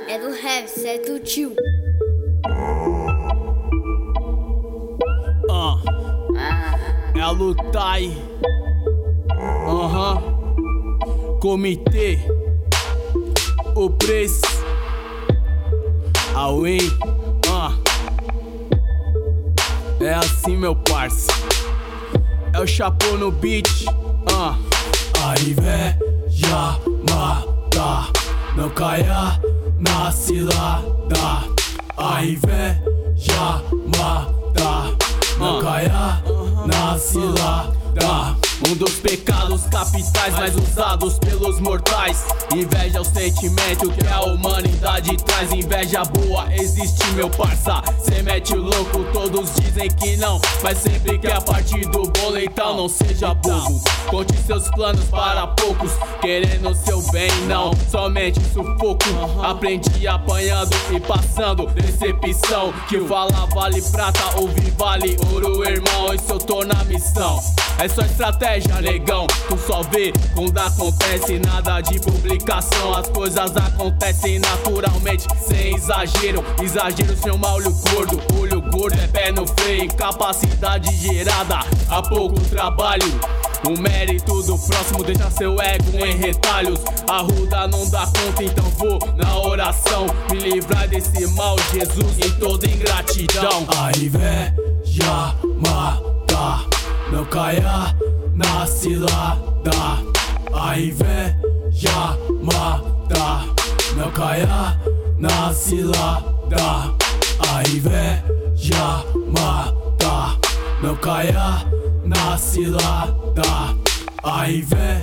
É do rap, cê é do tio. É a Lutai. Comitê. O preço. A Win. É assim, meu parça. É o Chapô no beat. Aí já mata, não caia na cilada. Aí já mata, não caia na cilada. Um dos pecados capitais mais usados pelos mortais. Inveja é o sentimento que a humanidade traz. Inveja boa existe, meu parça. Cê mete o louco, todos dizem que não, mas sempre que é a partir do bolo, então não seja bobo. Conte seus planos para poucos, querendo seu bem, não somente sufoco. Aprendi apanhando e passando decepção. Que fala vale prata, ouvir vale ouro, irmão. Isso eu tô na missão. É só estratégia, negão. Tu só vê quando acontece, nada de publicação. As coisas acontecem naturalmente, sem exagero. Exagero chama olho gordo. Olho gordo é pé no freio, incapacidade gerada há pouco trabalho. O mérito do próximo deixa seu ego em retalhos. A ruda não dá conta, então vou na oração me livrar desse mal, Jesus, em toda ingratidão. Aí já mata, não caia na cilada. Aí já mata, não caia na cilada. Aí já mata, não caia na cilada. Aí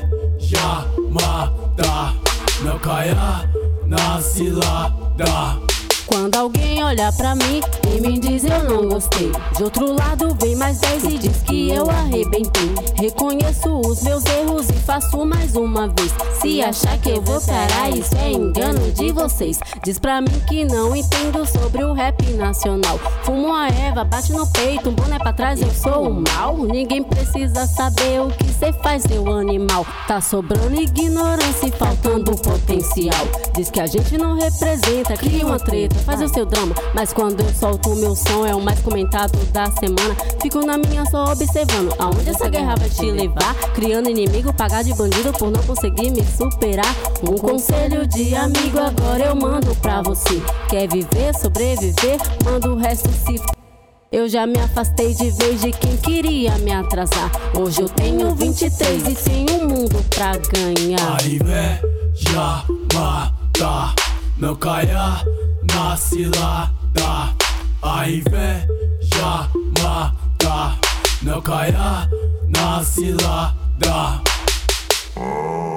já mata, não caia na cilada. Quando alguém olha pra mim e me diz eu não gostei, de outro lado vem mais 10 e diz que eu arrebentei. Reconheço os meus erros e faço mais uma vez. Se achar que eu vou parar, isso é engano de vocês. Diz pra mim que não entendo sobre o rap nacional. Fumo a erva, bate no peito, um boné pra trás, eu sou o mal. Ninguém precisa saber o que cê faz, seu animal. Tá sobrando ignorância e faltando potencial. Diz que a gente não representa, cria uma treta, faz o seu drama, mas quando eu solto o meu som é o mais comentado da semana. Fico na minha só observando aonde essa guerra vai te levar. Criando inimigo, pagar de bandido por não conseguir me superar. Um conselho de amigo agora eu mando pra você. Quer viver, sobreviver, manda o resto se f... Eu já me afastei de vez de quem queria me atrasar. Hoje eu tenho 23 e tenho um mundo pra ganhar. Aí já mata, não caia na cilada. Aí já mata, não caia na cilada.